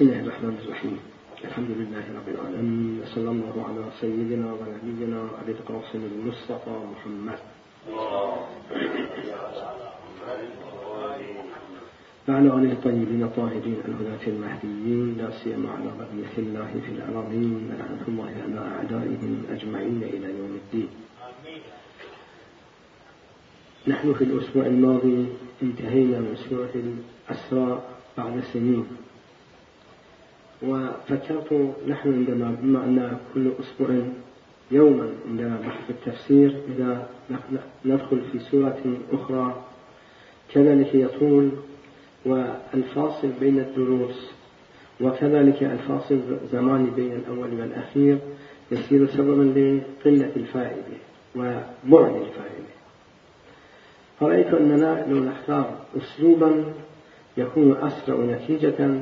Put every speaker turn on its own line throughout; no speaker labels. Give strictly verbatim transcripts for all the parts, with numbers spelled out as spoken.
بسم الله الرحمن الرحيم. الحمد لله رب العالمين، وصلى الله على سيدنا ونبينا أبي القاسم المصطفى محمد وعلى آله الطيبين الطاهرين الهداة المهديين، لا سيما على بقية الله في الأرضين، ولعنة الله على أعدائهم أجمعين إلى يوم الدين. نحن في الأسبوع الماضي انتهينا من سورة الإسراء بعد سنين، وفكرت نحن عندما بما أن كل أسبوع يوما عندما بحث التفسير إذا ندخل في سورة أخرى كذلك يطول، والفاصل بين الدروس وكذلك الفاصل زماني بين الأول والأخير يصير سببا لقلة الفائدة وبعد الفائدة. فرأيت أننا لو نختار أسلوبا يكون أسرع نتيجة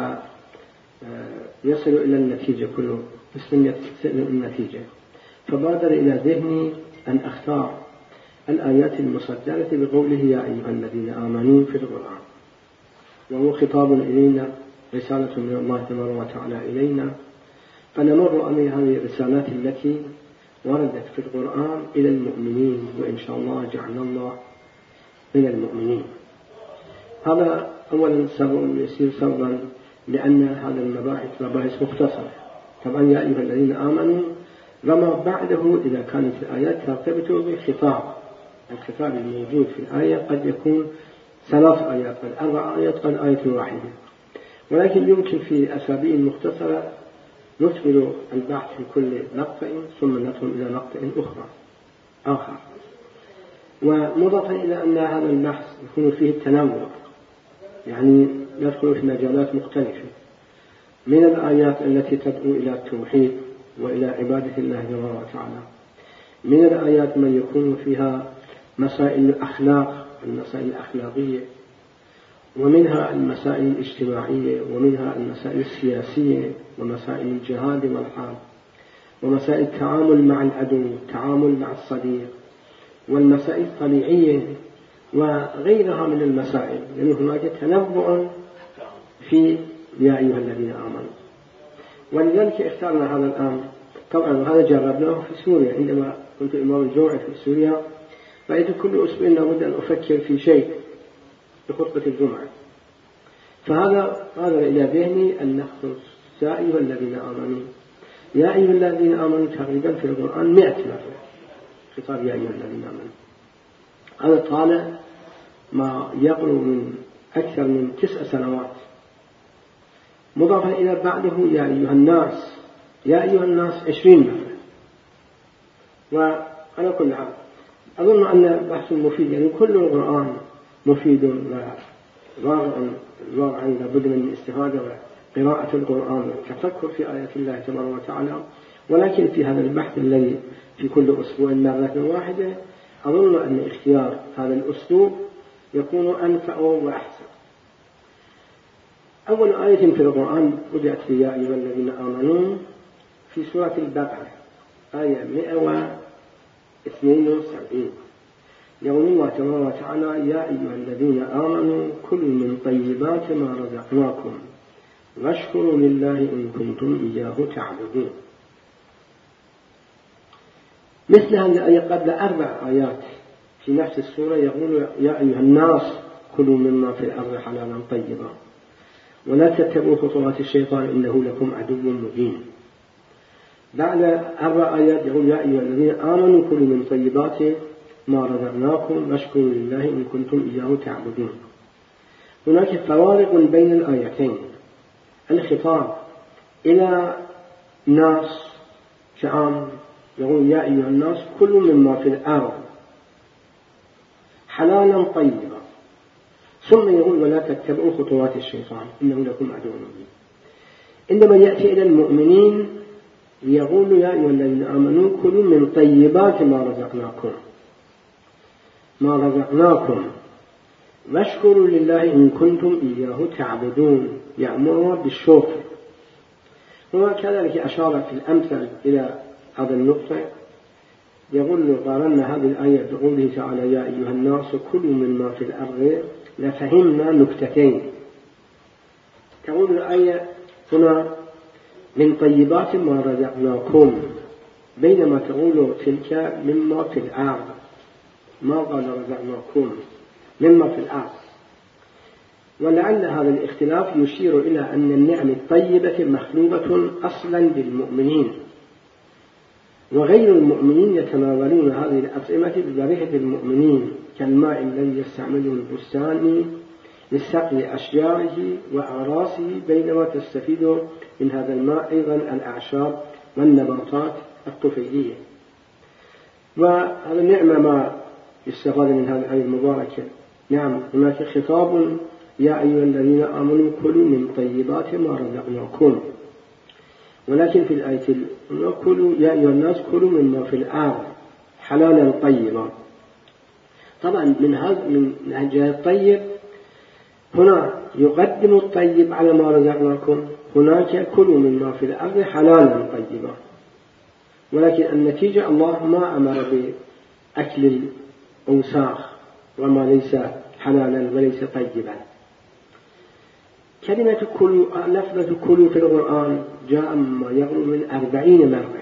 ويصل إلى النتيجة كله يصل النتيجة، فبادر إلى ذهني أن أختار الآيات المصدرة بقوله يا أيها الذين آمنوا في القرآن، وهو خطاب إلينا، رسالة من الله تبارك وتعالى إلينا، فنمر على هذه الرسالات التي وردت في القرآن إلى المؤمنين، وإن شاء الله جعلنا الله من المؤمنين. هذا أولا سبب يصير سببا لأن هذا المباحث مباحث مختصرة. طبعا يا أيها الذين آمنوا رمى بعده إذا كانت الآيات ترتبط بخطاب، الخطاب الموجود في الآية قد يكون ثلاث آيات، قد أربع آيات، قد آية واحدة، ولكن يمكن في أسابيع مختصرة نكمل البحث في كل نقطة ثم ندخل إلى نقطة أخرى آخر. ومضافا إلى أن هذا البحث يكون فيه التنوع، يعني ندخل في مجالات مختلفة من الآيات التي تدعو إلى التوحيد وإلى عبادة الله تبارك وتعالى، من الآيات من يكون فيها مسائل الأخلاق، المسائل الأخلاقية، ومنها المسائل الاجتماعية، ومنها المسائل السياسية، ومسائل الجهاد والحرب، ومسائل التعامل مع العدو، التعامل مع الصديق، والمسائل الطبيعية وغيرها من المسائل. يعني هناك تنوع في يا أيها الذين آمنوا، ولذلك اخترنا هذا الآن. طبعا هذا جربناه في سوريا عندما كنت إمام الجمعة في سوريا، رأيت كل أسبوع لابد أن أفكر في شيء بخطبة الجمعة، فهذا هذا إلى ذهني أن نخصص يا أيها الذين آمنوا. يا أيها الذين آمنوا تقريبا في القرآن مئة مرة خطاب يا أيها الذين آمنوا. هذا طال ما يقرب من أكثر من تسع سنوات، مضافا إلى بعده يا أيها الناس، يا أيها الناس عشرين مرة. وعلى كل حال أظن أن بحث مفيد، يعني كل القرآن مفيد وواقع لابد من الاستفادة وقراءة القرآن والتفكر في آيات الله تبارك وتعالى، ولكن في هذا البحث الذي في كل أسبوع مرة واحدة أظن أن اختيار هذا الأسلوب يكون أنفع وأحسن. أول آية في القرآن بدأت في يا أيها الذين آمنوا في سورة البقرة، آية مئة واثنين وسبعين، يقول الله تبارك وتعالى يا أيها الذين آمنوا كلوا من طيبات ما رزقناكم واشكروا لله إن كنتم إياه تعبدون. مثل هذه الآية قبل أربع آيات في نفس السورة يقول يا أيها الناس كلوا مما في الأرض حلالا طيبا ولا تتبعوا خطوات الشيطان إنه لكم عدو مبين. بعد أربع آيات يقول يا أيها الذين آمنوا كلوا من طيبات ما رزقناكم واشكروا لله إن كنتم إياه تعبدون. هناك فوارق بين الآيتين. الخطاب إلى ناس كعام يقول يا أيها الناس كلوا مما في الأرض حلالا طيبا، ثم يقول ولا تتبعوا خطوات الشيطان إنه لكم عدو مبين. عندما يأتي إلى المؤمنين يقول يا أيها الذين آمنوا كلوا من طيبات ما رزقناكم ما رزقناكم واشكروا لله إن كنتم إياه تعبدون، يأمر بالشكر. وكذلك أشار في الأمثل إلى هذا النقطة، يقول قارنا هذه الآية بقوله تعالى يا أيها الناس كلوا مما في الأرض لفهمنا نكتتين. تقول الآية هنا من طيبات ما رزقناكم، بينما تقول تلك مما في الأرض، ما قال رزقناكم مما في الأرض. ولعل هذا الاختلاف يشير إلى أن النعم الطيبة مخلوقة أصلا للمؤمنين، وغير المؤمنين يتناولون هذه الأطعمة ببركة المؤمنين، كالماء الذي يستعمله البستاني لسقي أشجاره وأغراسه، بينما تستفيد من هذا الماء أيضا الأعشاب والنباتات الطفيلية. وهذا نعمة ما يستفاد من هذه الآية المباركة. نعم، هناك خطاب يا أيها الذين آمنوا كلوا من طيبات ما رزقناكم، ولكن في الآية كلوا يا أيها الناس كلوا مما في الأرض حلالا طيبا. طبعا من هذا من جهة الطيب هنا يقدم الطيب على ما رزقناكم، هناك كلوا مما في الأرض حلالا طيبا، ولكن النتيجة الله ما أمر بأكل الأوساخ وما ليس حلالا وليس طيبا. كلمة كلوا، لفظة كلوا في القرآن جاء ما يقرب من أربعين مرة،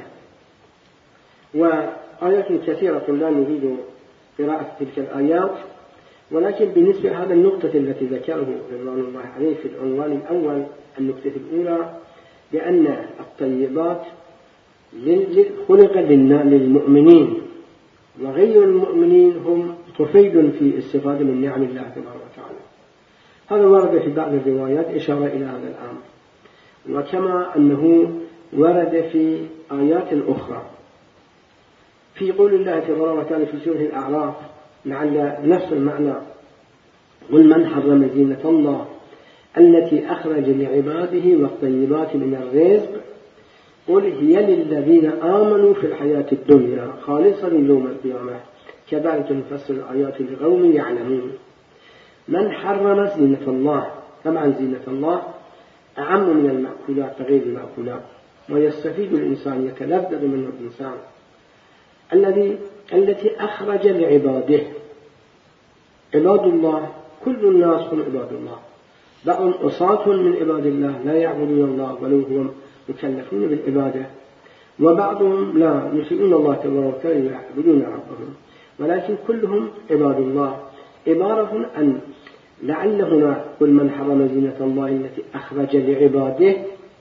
وآيات كثيرة لا نريد قراءة تلك الآيات، ولكن بالنسبة لهذا النقطة التي ذكره رضوان الله عليه في العنوان الأول، النقطة الأولى بأن الطيبات خلق للمؤمنين، وغير المؤمنين هم طفيل في استفادة من نعم الله تبارك وتعالى. هذا ورد في بعض الروايات إشارة إلى هذا الأمر، وكما أنه ورد في آيات أخرى في قول الله تبارك وتعالى في سورة الأعراف لعل نفس المعنى: قل من حرم زينة الله التي أخرج لعباده والطيبات من الرزق قل هي للذين آمنوا في الحياة الدنيا خالصا يوم القيامة كذلك نفصل الآيات لقوم يعلمون. من حرم زينة الله، طبعا زينة الله أعم من المأكولات غير المأكولات، ويستفيد الإنسان يتلذذ منه الإنسان الذي التي أخرج لعباده. عباد الله كل الناس هم عباد الله، بعضهم عصاة من عباد الله لا يعبدون الله ولو هم مكلفون بالعبادة، وبعضهم لا يسيئون الله تبارك وتعالى يعبدون ربهم، ولكن كلهم عباد الله. عبارة أن لعل هنا قل من حرم زينة الله التي أخرج لعباده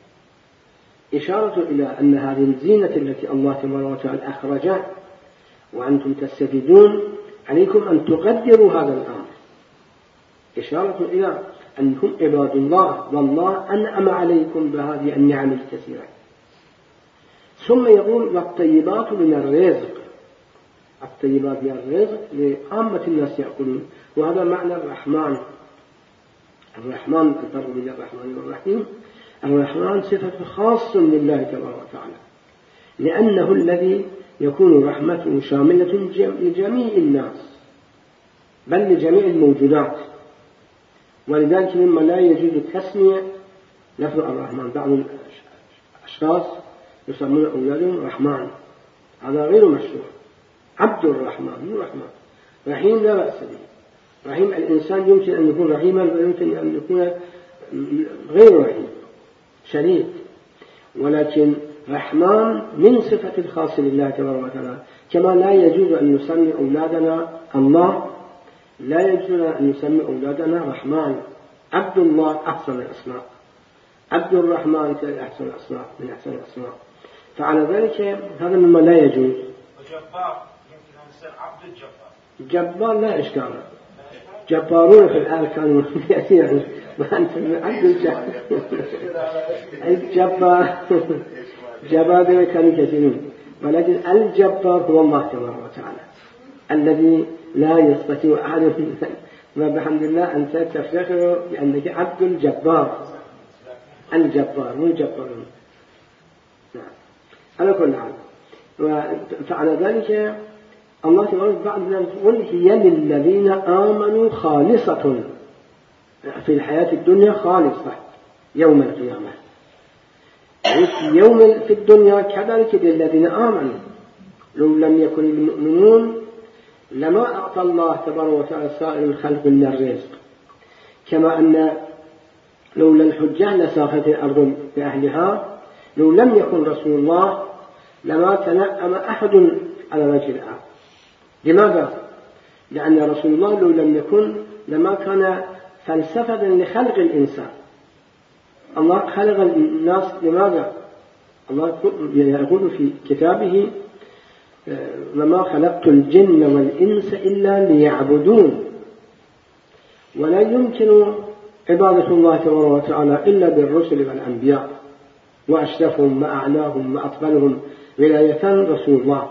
إشارة إلى أن هذه الزينة التي الله تبارك وتعالى أخرجها وأنتم تستفيدون عليكم أن تقدروا هذا الأمر، إشارة إلى أنكم عباد الله والله أنعم عليكم بهذه النعم الكثيرة. ثم يقول والطيبات من الرزق، الطيبات من الرزق لعامة الناس يأكلون، وهذا معنى الرحمن. الرحمن البر من الرحمن والرحيم، الرحمن صفة خاصة لله تبارك وتعالى، لأنه الذي يكون رحمته شاملة لجميع الناس بل لجميع الموجودات، ولذلك مما لا يجوز تسمية لفظ الرحمن. بعض الأشخاص يسمون أولادهم رحمن، هذا غير مشروع. عبد الرحمن مو رحمن. رحيم لا بأس به، رحيم الإنسان يمكن أن يكون رحيما ويمكن أن يكون غير رحيم شديد، ولكن رحمن من صفة الخاصة لله تبارك وتعالى. كما لا يجوز أن نسمي أولادنا الله، لا يجوز أن نسمي أولادنا رحمن. عبد الله أحسن الأسماء، عبد الرحمن أحسن الأسماء من أحسن الأسماء، فعلى ذلك هذا مما لا يجوز.
وجبار يمكن أن يصير عبد الجبار.
جبار لا إشكال، جبارون في الآن كانوا يأتينا وأنت عبد الجبار الجبار جبار كانوا كثيرون، ولكن الجبار هو الله تبارك وتعالى الذي لا يستطيع أحد. وبحمد الله أنت تفتخر بأنك عبد الجبار، الجبار مو جبارون. نعم على كل حال. فعلى ذلك الله تبارك وتعالى يقول هي للذين آمنوا خالصة في الحياة الدنيا خالصة يوم القيامة، يوم في الدنيا كذلك للذين آمنوا. لو لم يكن المؤمنون لما أعطى الله تبارك وتعالى سائر الخلق من الرزق، كما أن لولا الحجة لساقت الأرض بأهلها، لو لم يكن رسول الله لما تنعم أحد على وجه الأرض. لماذا؟ لأن رسول الله لو لم يكن لما كان فلسفة لخلق الإنسان. الله خلق الناس لماذا؟ الله يقول في كتابه وما خلقت الجن والإنس إلا ليعبدون. ولا يمكن عبادة الله تبارك وتعالى إلا بالرسل والأنبياء، وأشرفهم وأعلاهم وأفضلهم ولاية رسول الله.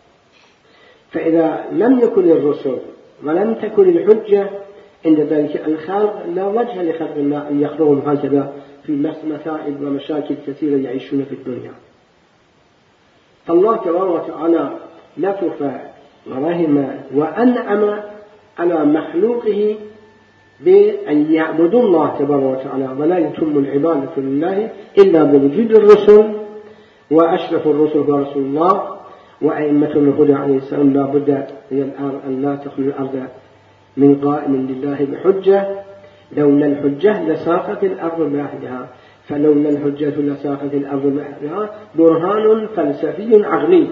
فإذا لم يكن الرسل ولم تكن الحجة عند ذلك الخلق لا وجه لخلق الله أن يخلقهم هكذا في مسائل ومشاكل كثيرة يعيشون في الدنيا. فالله تبارك وتعالى لطف ورحم وأنعم على مخلوقه بأن يعبدوا الله تبارك وتعالى، ولا يتم العبادة لله إلا بوجود الرسل، وأشرف الرسل هو رسول الله، وأئمة الهدى عليه السلام لا بد أن لا تخلو الأرض من قائم لله بحجة. لولا الحجة لساقت الأرض بأهلها، فلولا الحجة لساقت الأرض بأهلها برهان فلسفي عقلي،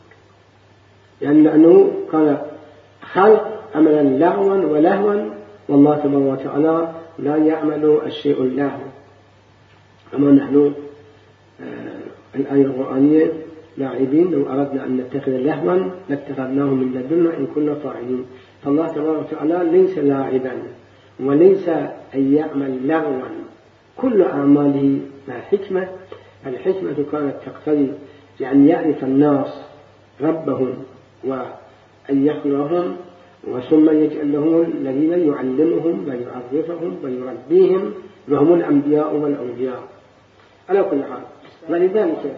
لأنه كان خلق عملا لغوا ولهوا، والله تبارك وتعالى لا يعمل الشيء اللهو. أما نحن آه الآية القرآنية لاعبين، لو أردنا أن نتخذ لهوا لاتخذناه من لدنا إن كنا فاعلين. فالله تبارك وتعالى ليس لاعبا وليس أن يعمل لغوا، كل أعماله مع حكمة. الحكمة كانت تقتضي بأن يعرف الناس ربهم وأن يخلقهم، وثم يجعل لهم الذين يعلمهم ويعرفهم ويربيهم، وهم الأنبياء والأولياء على كل حال. ولذلك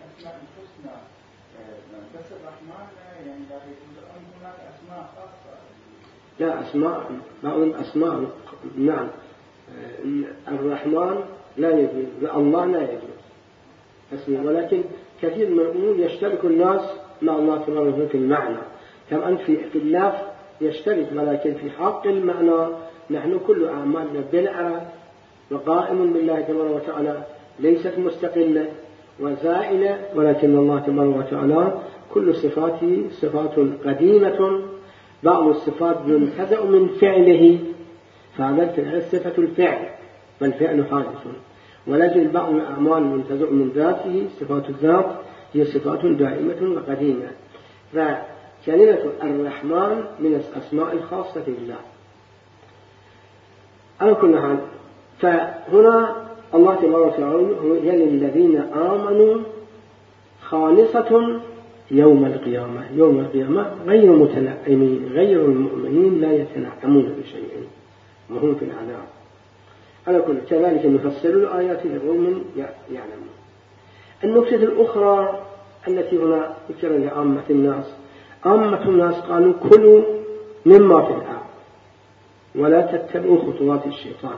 لا أسماء بعض الأسماء نعم الرحمن لا يجوز، الله لا يجوز اسمه، ولكن كثير من الأمور يشترك الناس مع الله تبارك وتعالى في المعنى، كما أن في اختلاف يشترك، ولكن في حق المعنى نحن كل أعمالنا بالعرض وقائم بالله تبارك وتعالى، ليست مستقلة وزائلة، ولكن الله تبارك وتعالى كل صفاته صفات قديمة. بعض الصفات ينتزع من فعله، فهذا صفة الفعل والفعل حادث، ولكن بعض الأعمال ينتزع من ذاته، صفات الذات هي صفات دائمة وقديمة. فكلمة الرحمن من الأسماء الخاصة بالله على كل حال. فهنا الله تبارك وتعالى هي للذين آمنوا خالصة يوم القيامة. يوم القيامة غير متنعمين، غير المؤمنين لا يتنعمون بشيء وهم في العذاب. على كل كذلك نفسر الآيات لقوم يعلمون. النقطة الأخرى التي هنا ذكر لعامة الناس، عامة الناس قالوا كلوا مما في الأرض ولا تتبعوا خطوات الشيطان.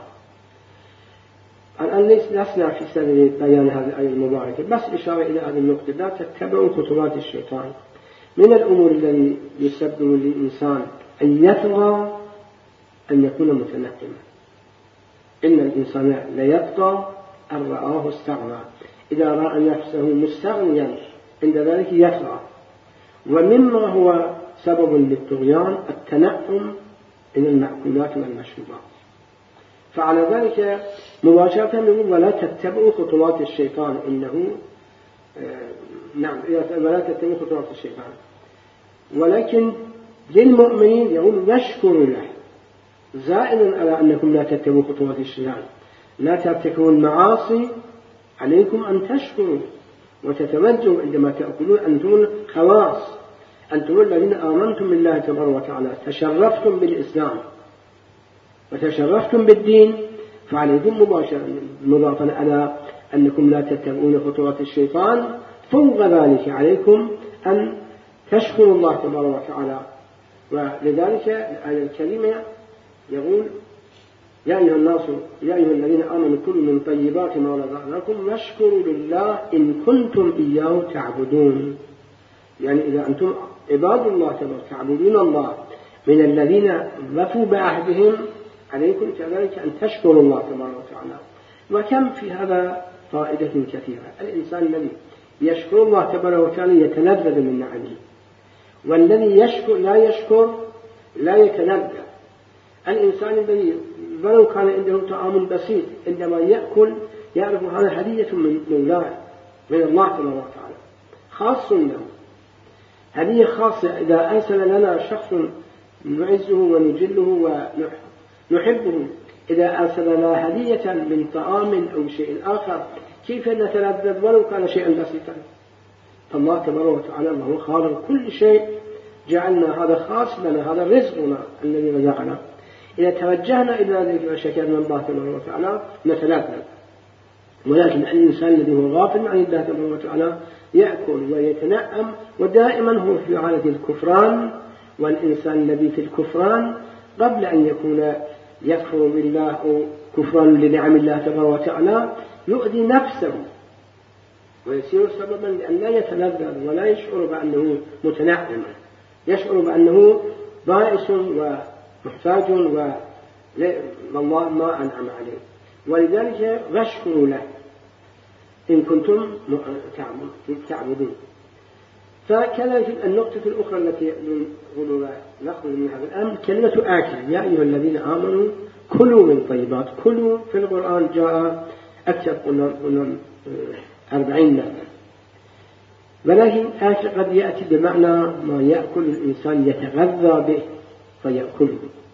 الآن لسنا في سبيل بيان هذه الآية المباركة، بس إشارة إلى هذه النقطة، لا تتبعوا خطوات الشيطان. من الأمور التي يسبب للإنسان أن يطغى أن يكون متنعما. إن الإنسان ليطغى أن رآه استغنى، إذا رأى نفسه مستغنيا عند ذلك يطغى. ومما هو سبب للطغيان التنعم من المأكولات والمشروبات. فعلى ذلك مباشرة نقول ولا تتبعوا خطوات الشيطان، إنه آه نعم ولا تتبعوا خطوات الشيطان. ولكن للمؤمنين يقول نشكر له زائدا على أنكم لا تتبعوا خطوات الشيطان، لا ترتكبوا المعاصي، عليكم أن تشكروا وتتوجهوا عندما تأكلون. أنتم خلاص، أنتم الذين آمنتم بالله تبارك وتعالى، تشرفتم بالإسلام وتشرفتم بالدين، فعليكم مباشرة مضافا على أنكم لا تتبعون خطوات الشيطان، فوق ذلك عليكم أن تشكروا الله تبارك وتعالى. ولذلك الآية الكريمة يقول يا أيها الناس يا أيها الذين آمنوا كلوا من طيبات ما رزقناكم واشكروا لله إن كنتم إياه تعبدون. يعني إذا أنتم عباد الله تبارك تعبدون الله من الذين وفوا بعهدهم، عليكم كذلك أن تشكروا الله تبارك وتعالى. وكم في هذا فائدة كثيرة. الإنسان الذي يشكر الله تبارك وتعالى يتلذذ من نعمه، والذي يشكر لا يشكر لا يتلذذ. الإنسان الذي ولو كان عنده طعام بسيط عندما يأكل يعرف هذا هدية من مولاه من الله تبارك وتعالى خاص له، هدية خاصة. إذا أرسل لنا شخص نعزه ونجله ونحبه، إذا أرسل لنا هدية من طعام أو شيء آخر كيف نتلذذ ولو كان شيئا بسيطا؟ فالله تبارك وتعالى هو خالق كل شيء، جعلنا هذا خاص لنا، هذا رزقنا الذي رزقنا. إذا توجهنا إلى ذلك وشكرنا الله تبارك وتعالى نتلذذ. ولكن الإنسان الذي هو غافل عن الله تبارك وتعالى يأكل ويتنعم ودائما هو في حالة الكفران. والإنسان الذي في الكفران قبل أن يكون يكفر بالله أو كفران لنعم الله تبارك وتعالى يؤذي نفسه ويصير سببا لأن لا يتلذذ ولا يشعر بأنه متنعم، يشعر بأنه بائس ومحتاج والله ما أنعم عليه. ولذلك فاشكروا له إن كنتم تعبدون. فكذلك النقطة الأخرى التي نأخذ من هذا الأمر كلمة آكل. يا أيها الذين آمنوا كلوا من طيبات. كلوا في القرآن جاء أكثر من أربعين مرة، ولكن آكل قد يأتي بمعنى ما يأكل الإنسان يتغذى به فيأكله.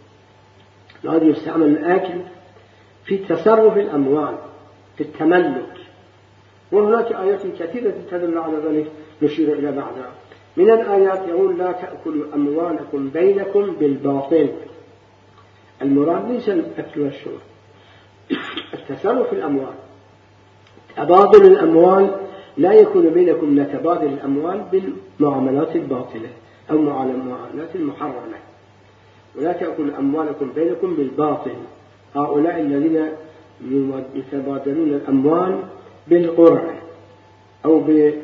هذا يستعمل الآكل في تصرف الأموال في التملك. وهناك آيات كثيرة تدل على ذلك نشير إلى بعضها. من الآيات يقول لا تأكلوا أموالكم بينكم بالباطل. المراد ليس الأكل والشرب، التصرف في الأموال، تبادل الأموال لا يكون بينكم لتبادل الأموال بالمعاملات الباطلة أو معاملات المحرمة. ولا تأكلوا أموالكم بينكم بالباطل. هؤلاء الذين يتبادلون الأموال بالقرعة أو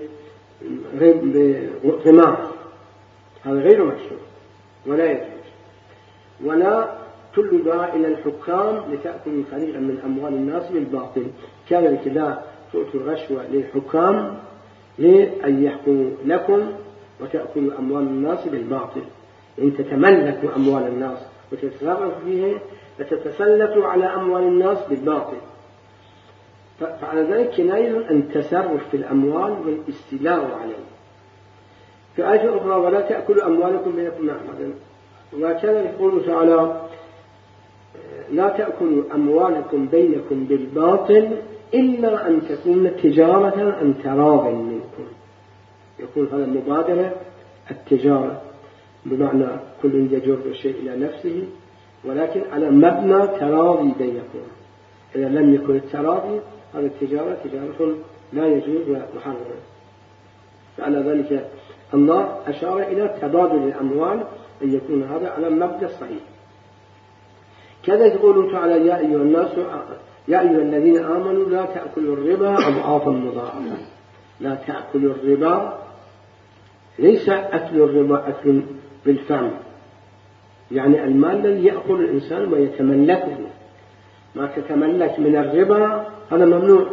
بغمار هذا غير مشروع ولا يجوز. ولا تلقوا إلى الحكام لتأكلوا فريقا من أموال الناس بالباطل. كذلك لا تؤتوا الرشوة للحكام لأن يحكموا لكم وتأكلوا أموال الناس بالباطل. إن تتملكوا أموال الناس وتتصرفوا فيها فتتسلطوا على أموال الناس بالباطل. فعلى ذلك كناية عن التصرف في الأموال والاستيلاء عليه. في آية أخرى ولا تأكلوا أموالكم بينكم معا. وكذا يقول تعالى لا تأكلوا أموالكم بينكم بالباطل إلا أن تكون تجارة عن تراض منكم. يكون هذا مبادرة التجارة بمعنى كل يجر الشيء إلى نفسه، ولكن على مبنى تراضي بينكم. إذا لم يكن التراضي هذه التجارة تجارة لا يجوز ومحرمة. فعلى ذلك الله أشار إلى تبادل الأموال أن يكون هذا على المبدأ الصحيح. كذا يقول تعالى يا أيها الناس يا أيها الذين آمنوا لا تأكلوا الربا أضعافا مضاعفة. لا تأكلوا الربا ليس أكل الربا أكل بالفم، يعني المال الذي يأكل الإنسان ويتملكه. ما تتملك من الربا هذا ممنوع،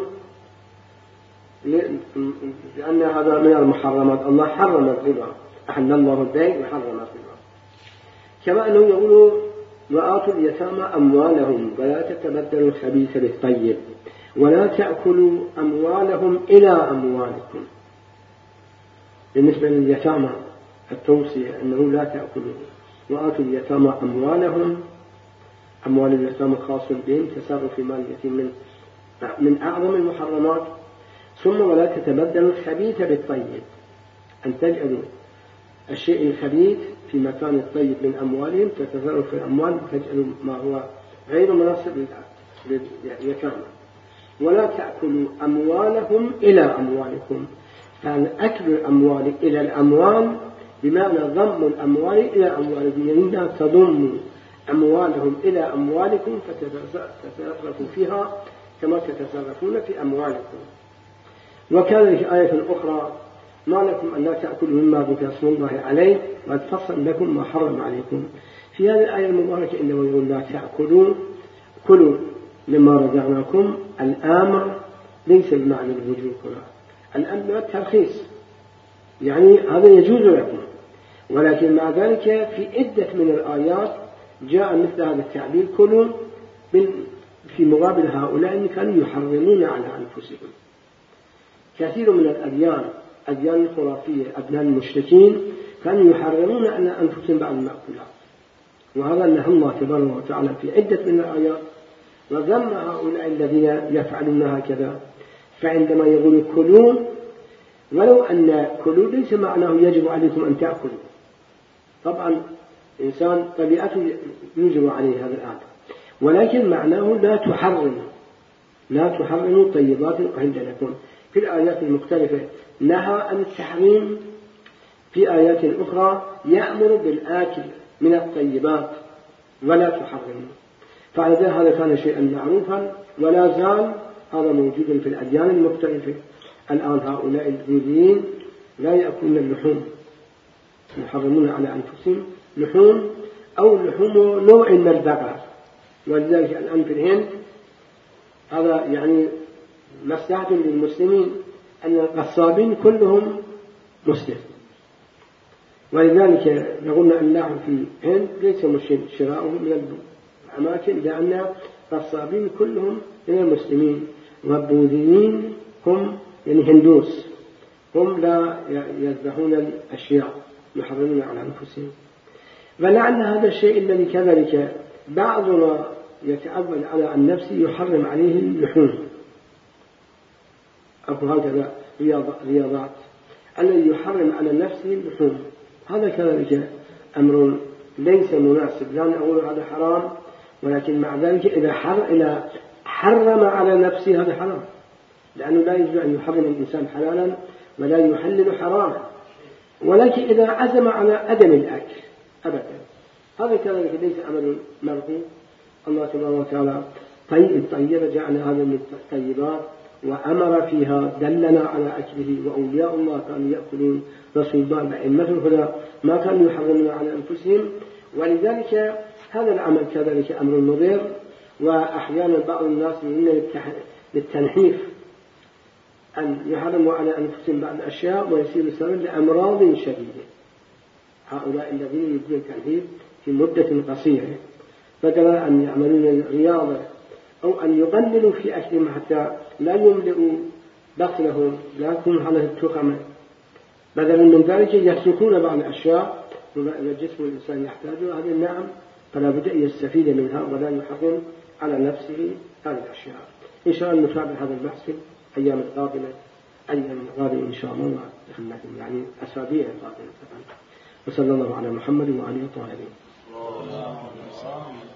لأن هذا من المحرمات. الله حرم الربا، أحل الله البيع وحرم الربا. كما أنه يقول وآتوا اليتامى أموالهم ولا تتبدلوا الخبيث بالطيب ولا تأكلوا أموالهم إلى أموالكم. بالنسبة لليتامى التوصية أنه لا تأكلوا. وآتوا اليتامى أموالهم، أموال اليتامى خاص بهم، تصرف في مال اليتيم من من أعظم المحرمات. ثم ولا تتبدلوا الخبيث بالطيب، أن تجعلوا الشيء الخبيث في مكان الطيب من أموالهم، تتصرف في الأموال تجعلوا ما هو غير مناسب لليتامى. ولا تأكلوا أموالهم إلى أموالكم، يعني أكل الأموال إلى الأموال بمعنى ضم الأموال إلى أموالكم، يعني لا تضموا أموالهم إلى أموالكم فتتصرفوا فيها كما تتصرفون في أموالكم. وكان في آية أخرى ما لكم أن لا تأكلوا مما ذكر اسم الله عليه وقد فصل لكم ما حرم عليكم. في هذه الآية المباركة إنه يقول لا تأكلوا كلوا مما رزقناكم الأمر ليس بمعنى الوجوب هنا، الأمر الترخيص، يعني هذا يجوز لكم، ولكن مع ذلك في عدة من الآيات جاء مثل هذا التعبير كلوا في مقابل هؤلاء اللي كانوا يحرمون على أنفسهم. كثير من الأديان أديان الخرافية أديان المشركين كانوا يحرمون على أنفسهم بعض المأكولات، وهذا نهى الله تبارك وتعالى في عدة من الآيات وذم هؤلاء الذين يفعلون هكذا. فعندما يقول كلوا، ولو أن كلوا ليس معناه يجب عليكم أن تأكلوا، طبعا إنسان طبيعته يجب عليه هذا الأمر، ولكن معناه لا تحرموا لا تحرموا طيبات أحل لكم. في الآيات المختلفة نهى عن التحريم، في آيات أخرى يأمر بالآكل من الطيبات ولا تحرموا. فعلى ذلك هذا كان شيئا معروفا ولا زال هذا موجود في الأديان المختلفة. الآن هؤلاء البوذيين لا يأكلون اللحوم، يحرمون على أنفسهم لحوم أو لحوم نوع من البقر، ولذلك الآن في الهند هذا يعني مصلحة للمسلمين أن القصابين كلهم مسلم، ولذلك نقول أن اللحم في الهند ليس مشكل شراؤه من الأماكن، لأن القصابين كلهم من المسلمين، والبوذيين هم يعني هندوس، هم لا يذبحون الأشياء يحرمون على أنفسهم. ولعل هذا الشيء الذي كذلك بعضنا يتعود على أن نفسه يحرم عليه اللحوم، أو هكذا رياضات الذي يحرم على نفسه اللحوم، هذا كذلك أمر ليس مناسب. لا نقول هذا حرام، ولكن مع ذلك إذا حر إذا حرم على نفسه هذا حرام، لأنه لا يجوز أن يحرم الإنسان حلالا ولا يحلل حراما. ولكن إذا عزم على عدم الأكل أبدا هذا كذلك ليس أمر مرغوب. الله تبارك وتعالى طيب طيب جعل هذا من الطيبات وأمر فيها، دلنا على أكله، وأولياء الله كانوا يأكلون رسول أئمة الهدى ما كانوا يحرمون على أنفسهم. ولذلك هذا العمل كذلك أمر مضر، وأحيانا بعض الناس من للتنحيف أن يحرموا على أنفسهم بعض الأشياء ويصير سبب لأمراض شديدة. هؤلاء الذين يبدون التنحيف في مدة قصيرة، بدلا أن يعملون الرياضة أو أن يقللوا في أكلهم حتى لا يملئوا بطنهم، لا يكون على التخمة، بدلا من ذلك يتركون بعض الأشياء الجسم الإنسان يحتاجها. هذه النعم فلا بد أن يستفيد منها ولا يحرم على نفسه هذه الأشياء. إن شاء الله نتابع هذا البحث في أيام القادمة، أيام القادمة إن شاء الله، يعني أسابيع القادمة. وصلى الله على محمد وعلى آله الطاهرين.